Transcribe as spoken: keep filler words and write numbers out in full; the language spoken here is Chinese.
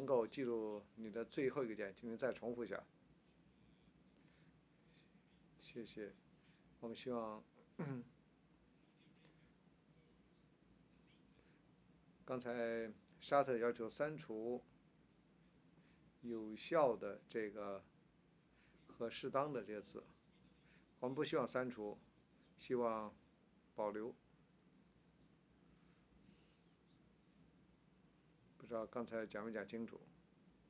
能够记住你的最后一个点，请你再重复一下。谢谢。我们希望，刚才沙特要求删除有效的这个和适当的这个词，我们不希望删除，希望保留。不知道刚才讲没讲清楚？